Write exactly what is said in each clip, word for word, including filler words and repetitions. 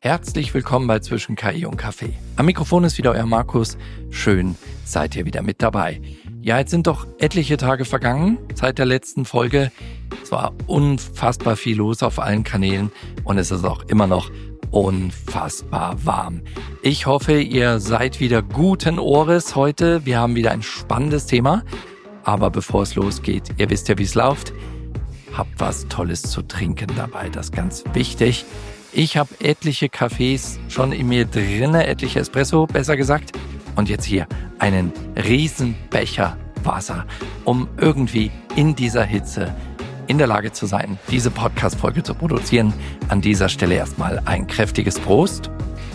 Herzlich willkommen bei Zwischen K I und Kaffee. Am Mikrofon ist wieder euer Markus. Schön, seid ihr wieder mit dabei. Ja, jetzt sind doch etliche Tage vergangen seit der letzten Folge. Es war unfassbar viel los auf allen Kanälen und es ist auch immer noch unfassbar warm. Ich hoffe, ihr seid wieder guten Ohres heute. Wir haben wieder ein spannendes Thema. Aber bevor es losgeht, ihr wisst ja, wie es läuft. Habt was Tolles zu trinken dabei, das ist ganz wichtig. Ich habe etliche Kaffees schon in mir drinne, etliche Espresso, besser gesagt. Und jetzt hier einen riesen Becher Wasser, um irgendwie in dieser Hitze in der Lage zu sein, diese Podcast-Folge zu produzieren. An dieser Stelle erstmal ein kräftiges Prost.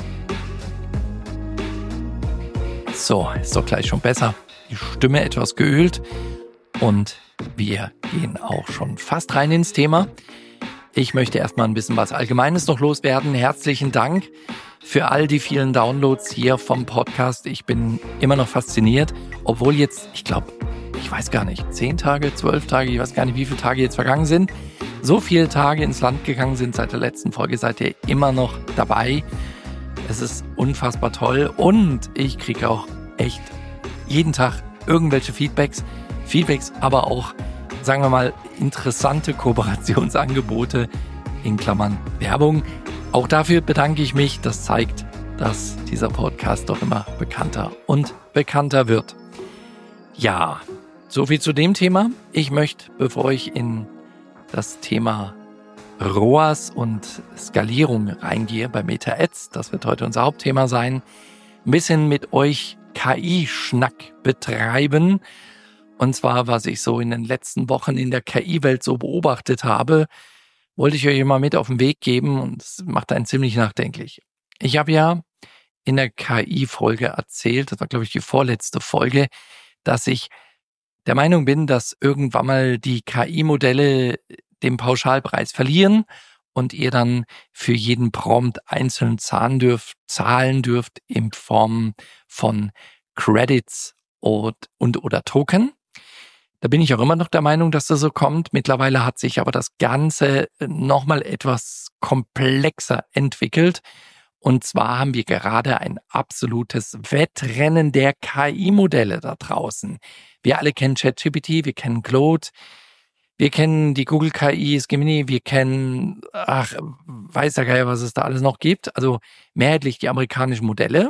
So, ist doch gleich schon besser. Die Stimme etwas geölt und wir gehen auch schon fast rein ins Thema. Ich möchte erstmal ein bisschen was Allgemeines noch loswerden. Herzlichen Dank für all die vielen Downloads hier vom Podcast. Ich bin immer noch fasziniert, obwohl jetzt, ich glaube, ich weiß gar nicht, zehn Tage, zwölf Tage, ich weiß gar nicht, wie viele Tage jetzt vergangen sind. So viele Tage ins Land gegangen sind seit der letzten Folge, seid ihr immer noch dabei. Es ist unfassbar toll und ich kriege auch echt jeden Tag irgendwelche Feedbacks. Feedbacks, aber auch, sagen wir mal, interessante Kooperationsangebote in Klammern Werbung. Auch dafür bedanke ich mich. Das zeigt, dass dieser Podcast doch immer bekannter und bekannter wird. Ja, so viel zu dem Thema. Ich möchte, bevor ich in das Thema R O A S und Skalierung reingehe bei Meta-Ads, das wird heute unser Hauptthema sein, ein bisschen mit euch K I-Schnack betreiben. Und zwar, was ich so in den letzten Wochen in der K I-Welt so beobachtet habe, wollte ich euch mal mit auf den Weg geben und es macht einen ziemlich nachdenklich. Ich habe ja in der K I-Folge erzählt, das war glaube ich die vorletzte Folge, dass ich der Meinung bin, dass irgendwann mal die K I-Modelle den Pauschalpreis verlieren und ihr dann für jeden Prompt einzeln zahlen dürft, zahlen dürft in Form von Credits und, und oder Token. Da bin ich auch immer noch der Meinung, dass das so kommt. Mittlerweile hat sich aber das Ganze nochmal etwas komplexer entwickelt. Und zwar haben wir gerade ein absolutes Wettrennen der K I-Modelle da draußen. Wir alle kennen ChatGPT, wir kennen Claude, wir kennen die Google K Is, Gemini, wir kennen, ach, weiß der Geier, was es da alles noch gibt. Also mehrheitlich die amerikanischen Modelle.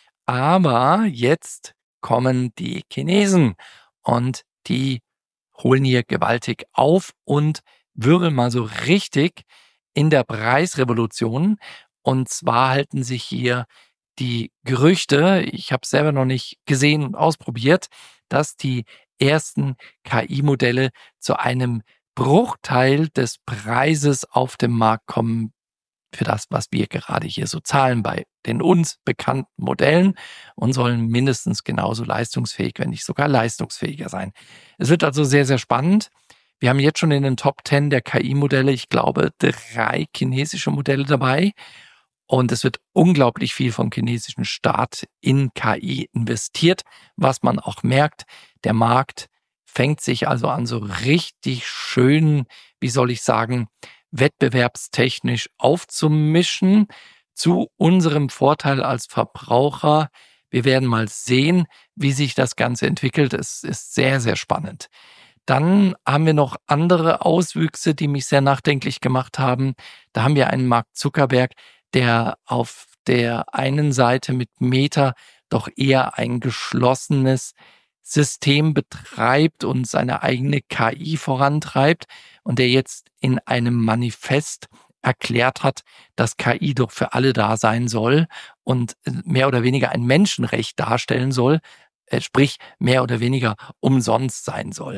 Aber jetzt kommen die Chinesen und die holen hier gewaltig auf und wirbeln mal so richtig in der Preisrevolution. Und zwar halten sich hier die Gerüchte, ich habe es selber noch nicht gesehen und ausprobiert, dass die ersten K I-Modelle zu einem Bruchteil des Preises auf dem Markt kommen für das, was wir gerade hier so zahlen bei den uns bekannten Modellen und sollen mindestens genauso leistungsfähig, wenn nicht sogar leistungsfähiger sein. Es wird also sehr, sehr spannend. Wir haben jetzt schon in den Top zehn der K I-Modelle, ich glaube, drei chinesische Modelle dabei. Und es wird unglaublich viel vom chinesischen Staat in K I investiert, was man auch merkt. Der Markt fängt sich also an, so richtig schön, wie soll ich sagen, wettbewerbstechnisch aufzumischen zu unserem Vorteil als Verbraucher. Wir werden mal sehen, wie sich das Ganze entwickelt. Es ist sehr, sehr spannend. Dann haben wir noch andere Auswüchse, die mich sehr nachdenklich gemacht haben. Da haben wir einen Mark Zuckerberg, der auf der einen Seite mit Meta doch eher ein geschlossenes System betreibt und seine eigene K I vorantreibt und der jetzt in einem Manifest erklärt hat, dass K I doch für alle da sein soll und mehr oder weniger ein Menschenrecht darstellen soll, sprich mehr oder weniger umsonst sein soll.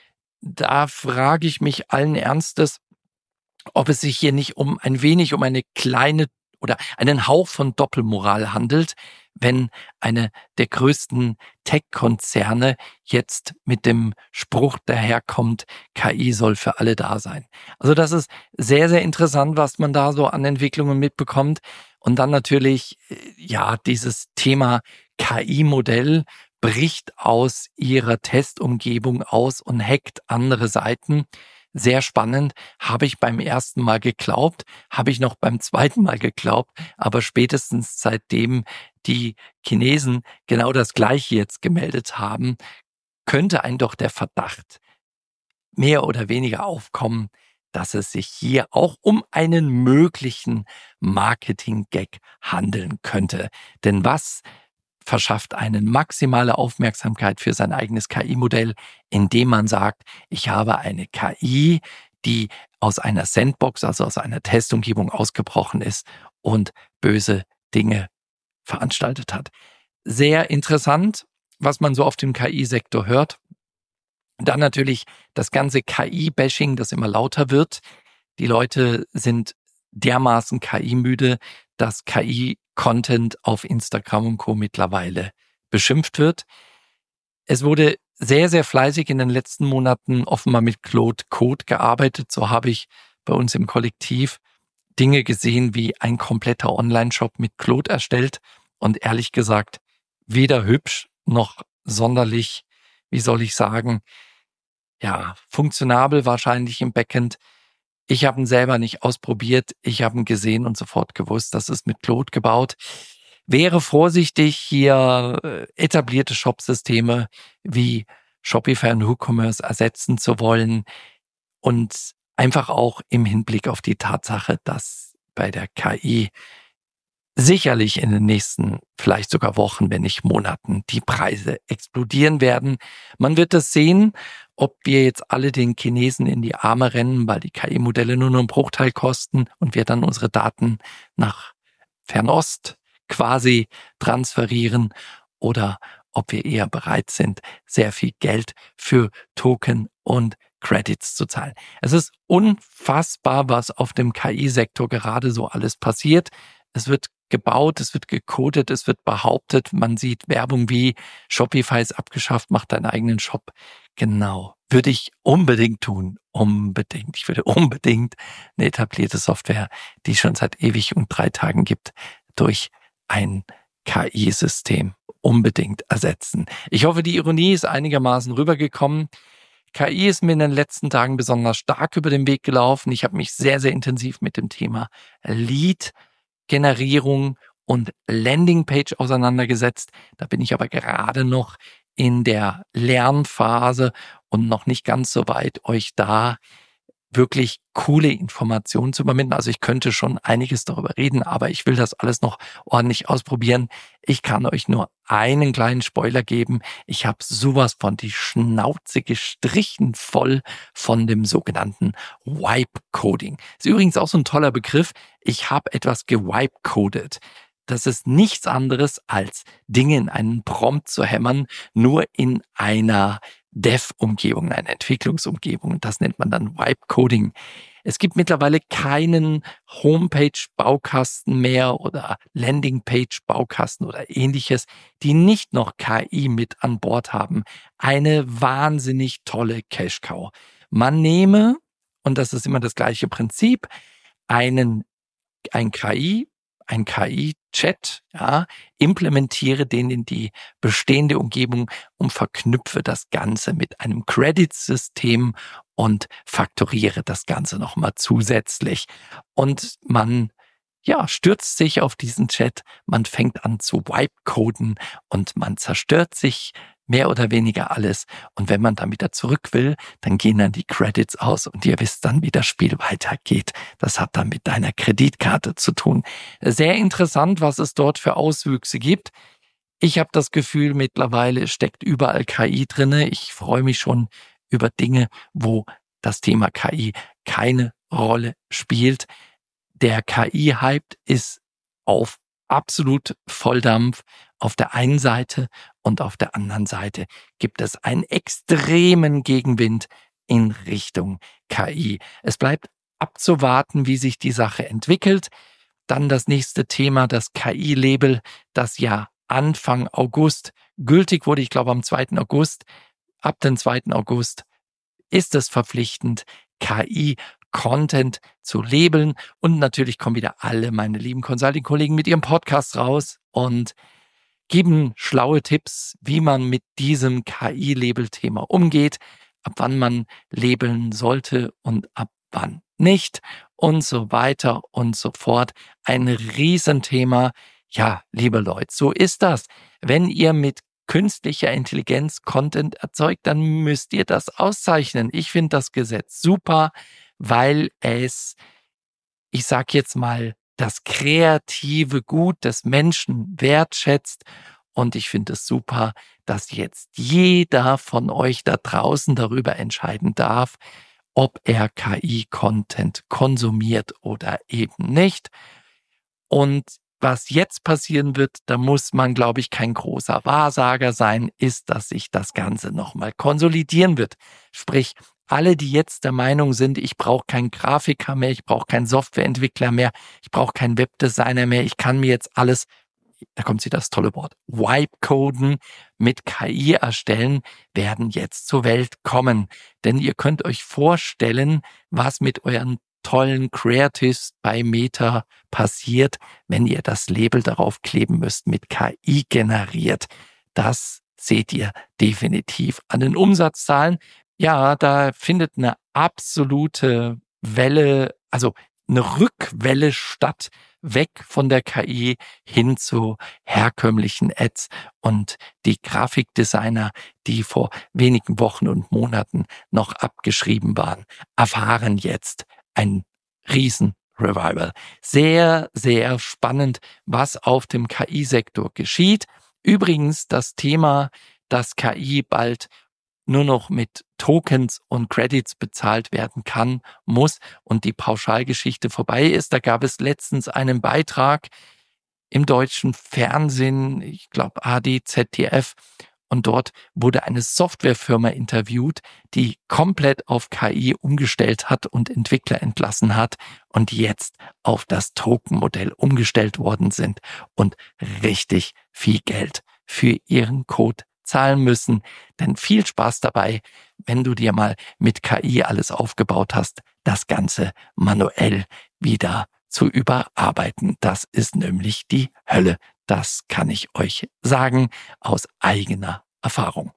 Da frage ich mich allen Ernstes, ob es sich hier nicht um ein wenig um eine kleine oder einen Hauch von Doppelmoral handelt, wenn eine der größten Tech-Konzerne jetzt mit dem Spruch daherkommt, K I soll für alle da sein. Also das ist sehr, sehr interessant, was man da so an Entwicklungen mitbekommt. Und dann natürlich, ja, dieses Thema K I-Modell bricht aus ihrer Testumgebung aus und hackt andere Seiten. sehr spannend. Habe ich beim ersten Mal geglaubt, habe ich noch beim zweiten Mal geglaubt, aber spätestens seitdem die Chinesen genau das Gleiche jetzt gemeldet haben, könnte ein doch der Verdacht mehr oder weniger aufkommen, dass es sich hier auch um einen möglichen Marketing-Gag handeln könnte. Denn was verschafft einen maximale Aufmerksamkeit für sein eigenes K I-Modell, indem man sagt, ich habe eine K I, die aus einer Sandbox, also aus einer Testumgebung ausgebrochen ist und böse Dinge veranstaltet hat. Sehr interessant, was man so auf dem K I-Sektor hört. Dann natürlich das ganze K I-Bashing, das immer lauter wird. Die Leute sind dermaßen K I-müde, dass K I-Content auf Instagram und Co. mittlerweile beschimpft wird. Es wurde sehr, sehr fleißig in den letzten Monaten offenbar mit Claude Code gearbeitet. So habe ich bei uns im Kollektiv Dinge gesehen, wie ein kompletter Online-Shop mit Claude erstellt und ehrlich gesagt weder hübsch noch sonderlich, wie soll ich sagen, ja, funktionabel wahrscheinlich im Backend. Ich habe ihn selber nicht ausprobiert. Ich habe ihn gesehen und sofort gewusst, das ist mit Claude gebaut. Wäre vorsichtig, hier äh, etablierte Shopsysteme wie Shopify und WooCommerce ersetzen zu wollen und einfach auch im Hinblick auf die Tatsache, dass bei der K I sicherlich in den nächsten, vielleicht sogar Wochen, wenn nicht Monaten, die Preise explodieren werden. Man wird es sehen, ob wir jetzt alle den Chinesen in die Arme rennen, weil die K I-Modelle nur noch einen Bruchteil kosten und wir dann unsere Daten nach Fernost quasi transferieren oder ob wir eher bereit sind, sehr viel Geld für Token und Credits zu zahlen. Es ist unfassbar, was auf dem K I-Sektor gerade so alles passiert. Es wird gebaut, es wird gecodet, es wird behauptet, man sieht Werbung wie Shopify ist abgeschafft, macht deinen eigenen Shop. Genau, würde ich unbedingt tun, unbedingt. Ich würde unbedingt eine etablierte Software, die es schon seit ewig und drei Tagen gibt, durch ein K I-System unbedingt ersetzen. Ich hoffe, die Ironie ist einigermaßen rübergekommen. K I ist mir in den letzten Tagen besonders stark über den Weg gelaufen. Ich habe mich sehr, sehr intensiv mit dem Thema Lead Generierung und Landingpage auseinandergesetzt. Da bin ich aber gerade noch in der Lernphase und noch nicht ganz so weit, euch da wirklich coole Informationen zu übermitteln. Also ich könnte schon einiges darüber reden, aber ich will das alles noch ordentlich ausprobieren. Ich kann euch nur einen kleinen Spoiler geben. Ich habe sowas von die Schnauze gestrichen voll von dem sogenannten Wipe-Coding. Ist übrigens auch so ein toller Begriff. Ich habe etwas gewipe-coded. Das ist nichts anderes als Dinge in einen Prompt zu hämmern, nur in einer Dev-Umgebung, eine Entwicklungsumgebung. Das nennt man dann Wipe-Coding. Es gibt mittlerweile keinen Homepage-Baukasten mehr oder Landingpage-Baukasten oder ähnliches, die nicht noch K I mit an Bord haben. Eine wahnsinnig tolle Cash-Cow. Man nehme, und das ist immer das gleiche Prinzip, einen, ein K I, ein K I-Chat, ja, implementiere den in die bestehende Umgebung und verknüpfe das Ganze mit einem Credit-System und faktoriere das Ganze nochmal zusätzlich. Und man, ja, stürzt sich auf diesen Chat, man fängt an zu wipe-coden und man zerstört sich mehr oder weniger alles. Und wenn man dann wieder zurück will, dann gehen dann die Credits aus und ihr wisst dann, wie das Spiel weitergeht. Das hat dann mit deiner Kreditkarte zu tun. Sehr interessant, was es dort für Auswüchse gibt. Ich habe das Gefühl, mittlerweile steckt überall K I drinne. Ich freue mich schon über Dinge, wo das Thema K I keine Rolle spielt. Der K I-Hype ist auf absolut Volldampf auf der einen Seite und auf der anderen Seite gibt es einen extremen Gegenwind in Richtung K I. Es bleibt abzuwarten, wie sich die Sache entwickelt. Dann das nächste Thema, das K I-Label, das ja Anfang August gültig wurde. Ich glaube am zweiten August. Ab dem zweiten August ist es verpflichtend, K I-Content zu labeln. Und natürlich kommen wieder alle meine lieben Consulting-Kollegen mit ihrem Podcast raus und geben schlaue Tipps, wie man mit diesem K I-Label-Thema umgeht. ab wann man labeln sollte und ab wann nicht und so weiter und so fort. Ein Riesenthema. Ja, liebe Leute, so ist das. Wenn ihr mit künstlicher Intelligenz Content erzeugt, dann müsst ihr das auszeichnen. Ich finde das Gesetz super, weil es, ich sag jetzt mal, das kreative Gut des Menschen wertschätzt. Und ich finde es super, dass jetzt jeder von euch da draußen darüber entscheiden darf, ob er K I-Content konsumiert oder eben nicht. Und was jetzt passieren wird, da muss man, glaube ich, kein großer Wahrsager sein, ist, dass sich das Ganze nochmal konsolidieren wird. Sprich, alle, die jetzt der Meinung sind, ich brauche keinen Grafiker mehr, ich brauche keinen Softwareentwickler mehr, ich brauche keinen Webdesigner mehr, ich kann mir jetzt alles, da kommt sie das tolle Wort, Wipe-Coden mit K I erstellen, werden jetzt zur Welt kommen. Denn ihr könnt euch vorstellen, was mit euren tollen Creatives bei Meta passiert, wenn ihr das Label darauf kleben müsst, mit K I generiert. Das seht ihr definitiv an den Umsatzzahlen. Ja, da findet eine absolute Welle, also eine Rückwelle statt, weg von der K I hin zu herkömmlichen Ads. Und die Grafikdesigner, die vor wenigen Wochen und Monaten noch abgeschrieben waren, erfahren jetzt ein Riesen-Revival. Sehr, sehr spannend, was auf dem K I-Sektor geschieht. Übrigens das Thema, dass K I bald nur noch mit Tokens und Credits bezahlt werden kann, muss und die Pauschalgeschichte vorbei ist. Da gab es letztens einen Beitrag im deutschen Fernsehen, ich glaube A D, Z D F, und dort wurde eine Softwarefirma interviewt, die komplett auf K I umgestellt hat und Entwickler entlassen hat und jetzt auf das Token-Modell umgestellt worden sind und richtig viel Geld für ihren Code zahlen müssen. Denn viel Spaß dabei, wenn du dir mal mit K I alles aufgebaut hast, das Ganze manuell wieder zu überarbeiten. Das ist nämlich die Hölle. Das kann ich euch sagen aus eigener Erfahrung.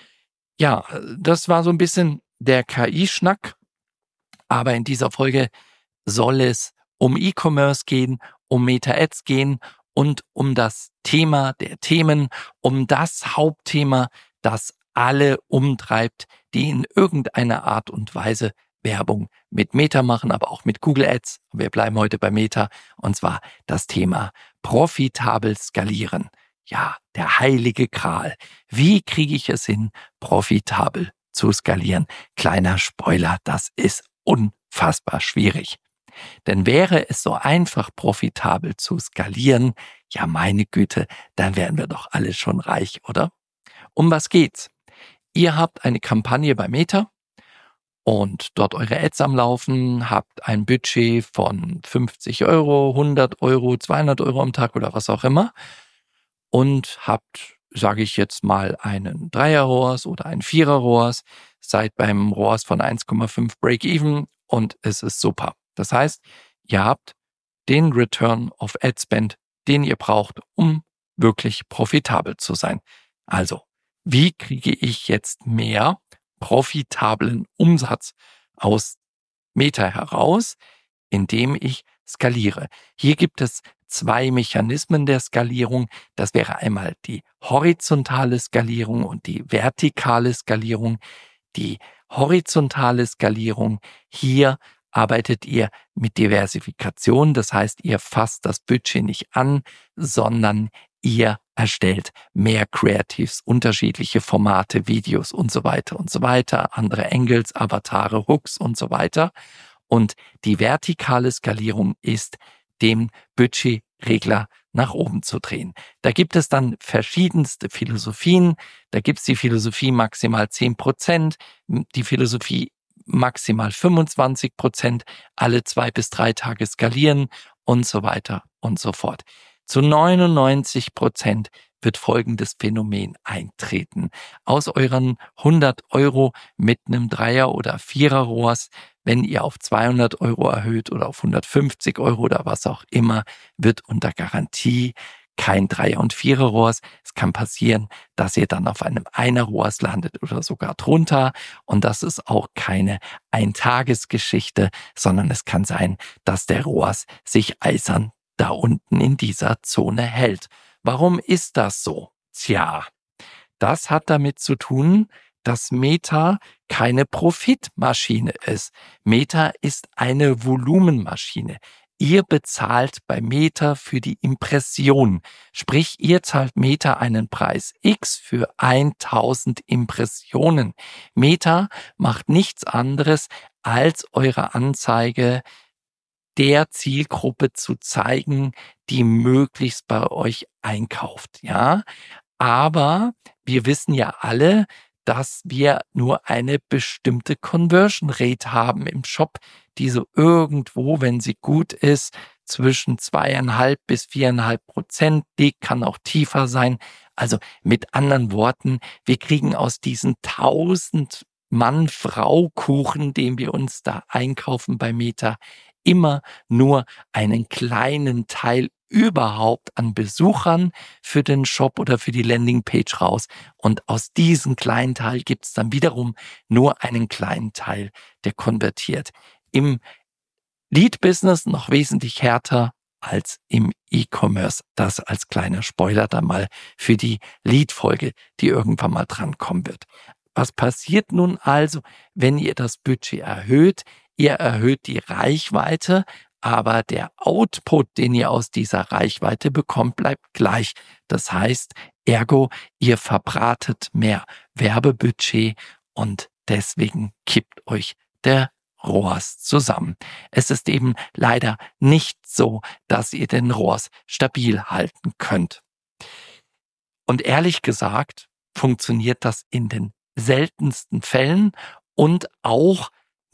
Ja, das war so ein bisschen der K I-Schnack. Aber in dieser Folge soll es um E-Commerce gehen, um Meta-Ads gehen und um das Thema der Themen, um das Hauptthema, das alle umtreibt, die in irgendeiner Art und Weise Werbung mit Meta machen, aber auch mit Google Ads. Wir bleiben heute bei Meta, und zwar das Thema profitabel skalieren. Ja, der heilige Gral. Wie kriege ich es hin, profitabel zu skalieren? Kleiner Spoiler, das ist unfassbar schwierig. Denn wäre es so einfach, profitabel zu skalieren, ja meine Güte, dann wären wir doch alle schon reich, oder? Um was geht's? Ihr habt eine Kampagne bei Meta und dort eure Ads am Laufen, habt ein Budget von fünfzig Euro, hundert Euro, zweihundert Euro am Tag oder was auch immer und habt, sage ich jetzt mal, einen Dreier-R O A S oder einen Vierer-R O A S, seid beim R O A S von eins Komma fünf Break-Even und es ist super. Das heißt, ihr habt den Return of Ad Spend, den ihr braucht, um wirklich profitabel zu sein. Also, wie kriege ich jetzt mehr profitablen Umsatz aus Meta heraus, indem ich skaliere? Hier gibt es zwei Mechanismen der Skalierung. Das wäre einmal die horizontale Skalierung und die vertikale Skalierung. Die horizontale Skalierung, hier arbeitet ihr mit Diversifikation. Das heißt, ihr fasst das Budget nicht an, sondern ihr erstellt mehr Creatives, unterschiedliche Formate, Videos und so weiter und so weiter, andere Angles, Avatare, Hooks und so weiter. Und die vertikale Skalierung ist, den Budgetregler nach oben zu drehen. Da gibt es dann verschiedenste Philosophien. Da gibt es die Philosophie maximal zehn Prozent, die Philosophie maximal fünfundzwanzig Prozent, alle zwei bis drei Tage skalieren und so weiter und so fort. Zu neunundneunzig Prozent wird folgendes Phänomen eintreten. Aus euren hundert Euro mit einem Dreier- oder Vierer-R O A S, wenn ihr auf zweihundert Euro erhöht oder auf hundertfünfzig Euro oder was auch immer, wird unter Garantie kein Dreier- und Vierer-ROAS. Es kann passieren, dass ihr dann auf einem Einer-ROAS landet oder sogar drunter. Und das ist auch keine Eintagesgeschichte, sondern es kann sein, dass der ROAS sich eisern da unten in dieser Zone hält. Warum ist das so? Tja, das hat damit zu tun, dass Meta keine Profitmaschine ist. Meta ist eine Volumenmaschine. Ihr bezahlt bei Meta für die Impression. Sprich, ihr zahlt Meta einen Preis X für tausend Impressionen. Meta macht nichts anderes, als eure Anzeige der Zielgruppe zu zeigen, die möglichst bei euch einkauft, ja. Aber wir wissen ja alle, dass wir nur eine bestimmte Conversion Rate haben im Shop, die so irgendwo, wenn sie gut ist, zwischen zweieinhalb bis viereinhalb Prozent liegt, kann auch tiefer sein. Also mit anderen Worten, wir kriegen aus diesen tausend Mann-Frau-Kuchen, den wir uns da einkaufen bei Meta, immer nur einen kleinen Teil überhaupt an Besuchern für den Shop oder für die Landingpage raus. Und aus diesem kleinen Teil gibt es dann wiederum nur einen kleinen Teil, der konvertiert. Im Lead-Business noch wesentlich härter als im E-Commerce. Das als kleiner Spoiler dann mal für die Lead-Folge, die irgendwann mal drankommen wird. Was passiert nun also, wenn ihr das Budget erhöht? Ihr erhöht die Reichweite, aber der Output, den ihr aus dieser Reichweite bekommt, bleibt gleich. Das heißt, ergo, ihr verbratet mehr Werbebudget und deswegen kippt euch der ROAS zusammen. Es ist eben leider nicht so, dass ihr den ROAS stabil halten könnt. Und ehrlich gesagt, funktioniert das in den seltensten Fällen und auch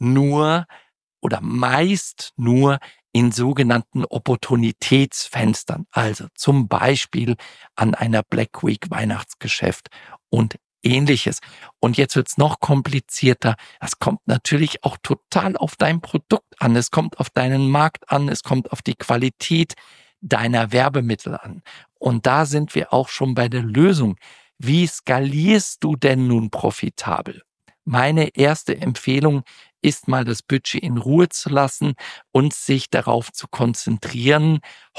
nur oder meist nur in sogenannten Opportunitätsfenstern, also zum Beispiel an einer Black Week Weihnachtsgeschäft und Ähnliches. Und jetzt wird's noch komplizierter. Das kommt natürlich auch total auf dein Produkt an. Es kommt auf deinen Markt an. Es kommt auf die Qualität deiner Werbemittel an. Und da sind wir auch schon bei der Lösung. Wie skalierst du denn nun profitabel? Meine erste Empfehlung ist mal das Budget in Ruhe zu lassen und sich darauf zu konzentrieren,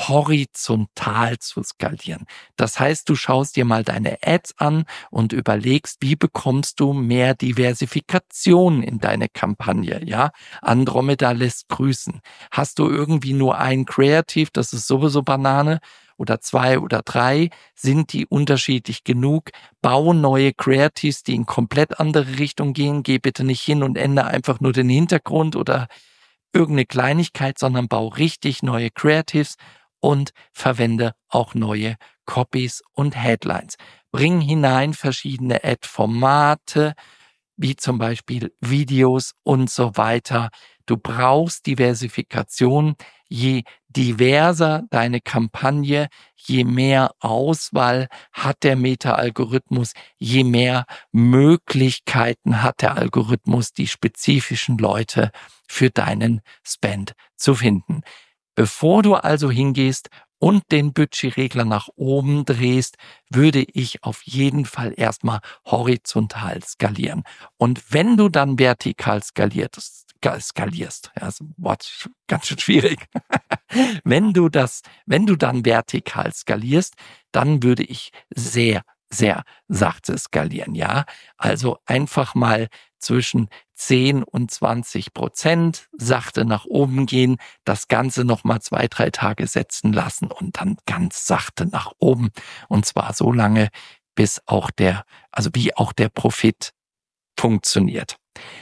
horizontal zu skalieren. Das heißt, du schaust dir mal deine Ads an und überlegst, wie bekommst du mehr Diversifikation in deine Kampagne, ja? Andromeda lässt grüßen. Hast du irgendwie nur ein Creative, das ist sowieso Banane, oder zwei oder drei, sind die unterschiedlich genug? Bau neue Creatives, die in komplett andere Richtung gehen. Geh bitte nicht hin und ändere einfach nur den Hintergrund oder irgendeine Kleinigkeit, sondern bau richtig neue Creatives und verwende auch neue Copies und Headlines. Bring hinein verschiedene Ad-Formate, wie zum Beispiel Videos und so weiter. Du brauchst Diversifikation. Je diverser deine Kampagne, je mehr Auswahl hat der Meta-Algorithmus, je mehr Möglichkeiten hat der Algorithmus, die spezifischen Leute für deinen Spend zu finden. Bevor du also hingehst und den Budgetregler nach oben drehst, würde ich auf jeden Fall erstmal horizontal skalieren. Und wenn du dann vertikal skalierst, skalierst, ja, das Wort ganz schön schwierig. Wenn du das, wenn du dann vertikal skalierst, dann würde ich sehr, sehr sachte skalieren, ja. Also einfach mal zwischen zehn und zwanzig Prozent sachte nach oben gehen, das Ganze nochmal zwei, drei Tage setzen lassen und dann ganz sachte nach oben. Und zwar so lange, bis auch der, also wie auch der Profit funktioniert.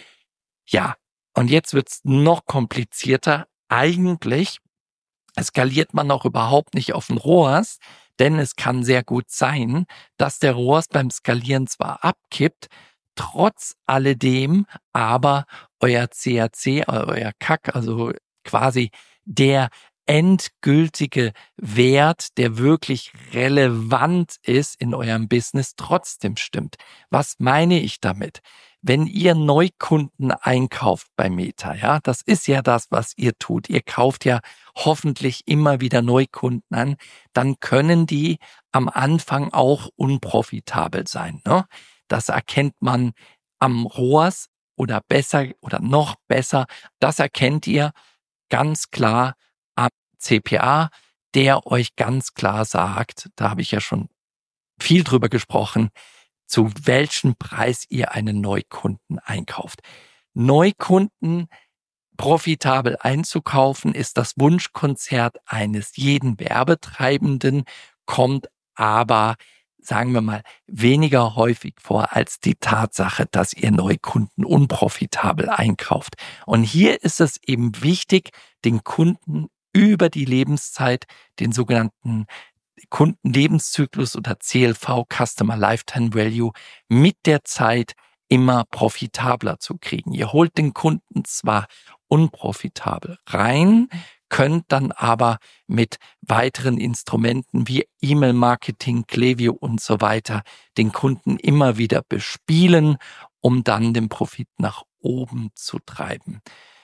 Ja, und jetzt wird's noch komplizierter. Eigentlich skaliert man auch überhaupt nicht auf den ROAS, denn es kann sehr gut sein, dass der ROAS beim Skalieren zwar abkippt, trotz alledem aber euer C A C, euer C A C, also quasi der endgültige Wert, der wirklich relevant ist in eurem Business, trotzdem stimmt. Was meine ich damit? Wenn ihr Neukunden einkauft bei Meta, ja, das ist ja das, was ihr tut. Ihr kauft ja hoffentlich immer wieder Neukunden an, dann können die am Anfang auch unprofitabel sein, ne? Das erkennt man am R O A S oder besser oder noch besser. Das erkennt ihr ganz klar am C P A, der euch ganz klar sagt, da habe ich ja schon viel drüber gesprochen, zu welchem Preis ihr einen Neukunden einkauft. Neukunden profitabel einzukaufen ist das Wunschkonzert eines jeden Werbetreibenden, kommt aber, sagen wir mal, weniger häufig vor als die Tatsache, dass ihr Neukunden unprofitabel einkauft. Und hier ist es eben wichtig, den Kunden über die Lebenszeit, den sogenannten Kundenlebenszyklus oder C L V, Customer Lifetime Value, mit der Zeit immer profitabler zu kriegen. Ihr holt den Kunden zwar unprofitabel rein, könnt dann aber mit weiteren Instrumenten wie E-Mail-Marketing, Klaviyo und so weiter den Kunden immer wieder bespielen, um dann den Profit nach oben zu treiben.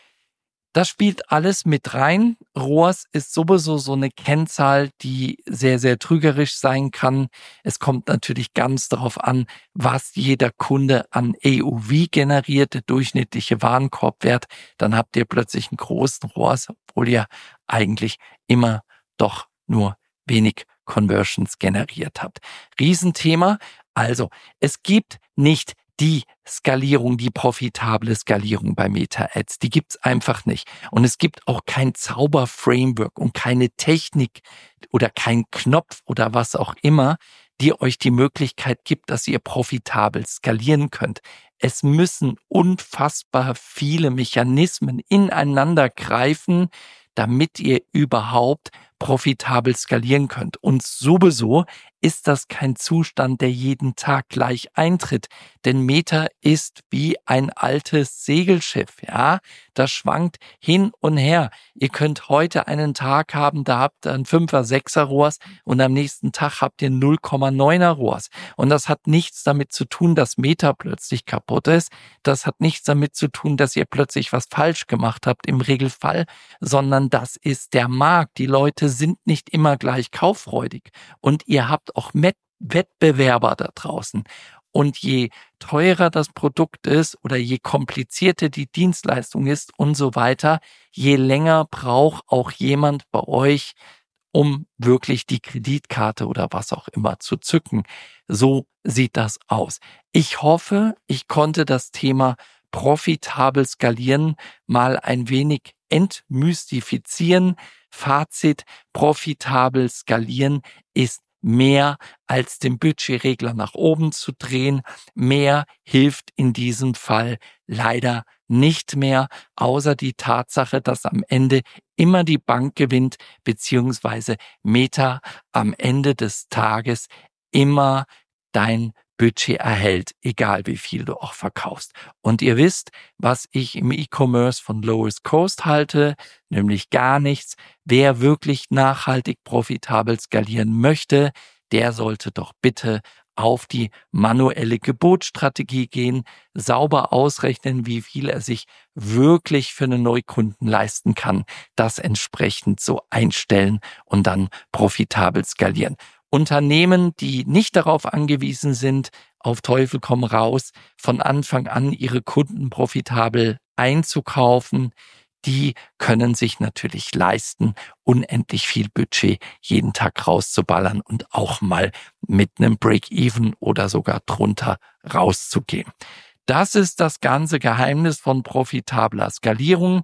Das spielt alles mit rein. R O A S ist sowieso so eine Kennzahl, die sehr, sehr trügerisch sein kann. Es kommt natürlich ganz darauf an, was jeder Kunde an A O V generiert, der durchschnittliche Warenkorbwert. Dann habt ihr plötzlich einen großen R O A S, obwohl ihr eigentlich immer doch nur wenig Conversions generiert habt. Riesenthema. Also, es gibt nicht die Skalierung, die profitable Skalierung bei Meta-Ads, die gibt's einfach nicht. Und es gibt auch kein Zauberframework und keine Technik oder kein Knopf oder was auch immer, die euch die Möglichkeit gibt, dass ihr profitabel skalieren könnt. Es müssen unfassbar viele Mechanismen ineinander greifen, damit ihr überhaupt profitabel skalieren könnt. Und sowieso ist das kein Zustand, der jeden Tag gleich eintritt. Denn Meta ist wie ein altes Segelschiff, ja. Das schwankt hin und her. Ihr könnt heute einen Tag haben, da habt ihr ein Fünfer, Sechser R O A S und am nächsten Tag habt ihr null Komma neuner R O A S. Und das hat nichts damit zu tun, dass Meta plötzlich kaputt ist. Das hat nichts damit zu tun, dass ihr plötzlich was falsch gemacht habt im Regelfall, sondern das ist der Markt. Die Leute sind nicht immer gleich kauffreudig und ihr habt auch Met- Wettbewerber da draußen. Und je teurer das Produkt ist oder je komplizierter die Dienstleistung ist und so weiter, je länger braucht auch jemand bei euch, um wirklich die Kreditkarte oder was auch immer zu zücken. So sieht das aus. Ich hoffe, ich konnte das Thema profitabel skalieren mal ein wenig entmystifizieren. Fazit: Profitabel skalieren ist mehr als den Budgetregler nach oben zu drehen. Mehr hilft in diesem Fall leider nicht mehr, außer die Tatsache, dass am Ende immer die Bank gewinnt, beziehungsweise Meta am Ende des Tages immer dein Budget erhält, egal wie viel du auch verkaufst. Und ihr wisst, was ich im E-Commerce von Lowest Cost halte, nämlich gar nichts. Wer wirklich nachhaltig profitabel skalieren möchte, der sollte doch bitte auf die manuelle Gebotsstrategie gehen, sauber ausrechnen, wie viel er sich wirklich für einen Neukunden leisten kann, das entsprechend so einstellen und dann profitabel skalieren. Unternehmen, die nicht darauf angewiesen sind, auf Teufel komm raus, von Anfang an ihre Kunden profitabel einzukaufen, die können sich natürlich leisten, unendlich viel Budget jeden Tag rauszuballern und auch mal mit einem Break-Even oder sogar drunter rauszugehen. Das ist das ganze Geheimnis von profitabler Skalierung.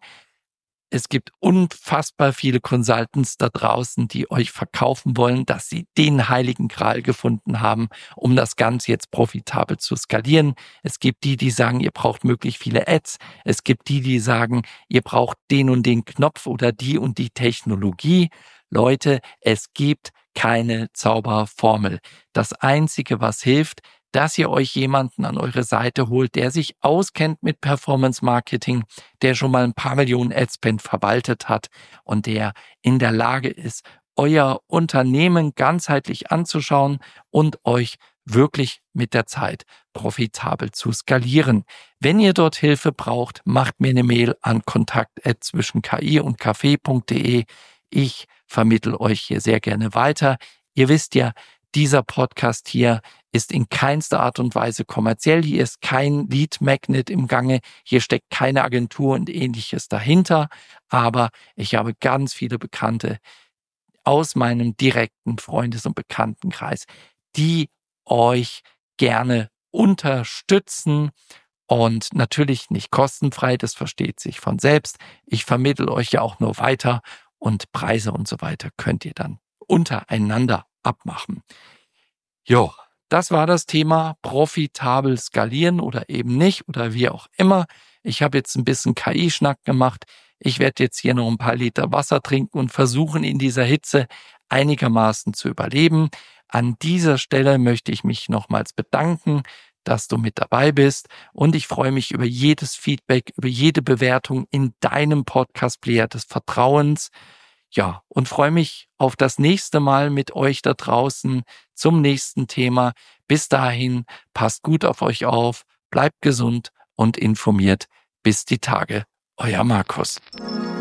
Es gibt unfassbar viele Consultants da draußen, die euch verkaufen wollen, dass sie den heiligen Gral gefunden haben, um das Ganze jetzt profitabel zu skalieren. Es gibt die, die sagen, ihr braucht möglichst viele Ads. Es gibt die, die sagen, ihr braucht den und den Knopf oder die und die Technologie. Leute, es gibt keine Zauberformel. Das Einzige, was hilft, dass ihr euch jemanden an eure Seite holt, der sich auskennt mit Performance Marketing, der schon mal ein paar Millionen Adspend verwaltet hat und der in der Lage ist, euer Unternehmen ganzheitlich anzuschauen und euch wirklich mit der Zeit profitabel zu skalieren. Wenn ihr dort Hilfe braucht, macht mir eine Mail an kontakt at zwischen ki und kaffee punkt de. Ich vermittle euch hier sehr gerne weiter. Ihr wisst ja, dieser Podcast hier ist in keinster Art und Weise kommerziell. Hier ist kein Lead Magnet im Gange. Hier steckt keine Agentur und Ähnliches dahinter. Aber ich habe ganz viele Bekannte aus meinem direkten Freundes- und Bekanntenkreis, die euch gerne unterstützen und natürlich nicht kostenfrei, das versteht sich von selbst. Ich vermittle euch ja auch nur weiter und Preise und so weiter könnt ihr dann untereinander abmachen. Jo, das war das Thema profitabel skalieren oder eben nicht oder wie auch immer. Ich habe jetzt ein bisschen K I-Schnack gemacht. Ich werde jetzt hier noch ein paar Liter Wasser trinken und versuchen, in dieser Hitze einigermaßen zu überleben. An dieser Stelle möchte ich mich nochmals bedanken, dass du mit dabei bist und ich freue mich über jedes Feedback, über jede Bewertung in deinem Podcast-Player des Vertrauens. Ja, und freue mich auf das nächste Mal mit euch da draußen zum nächsten Thema. Bis dahin, passt gut auf euch auf, bleibt gesund und informiert. Bis die Tage, euer Markus.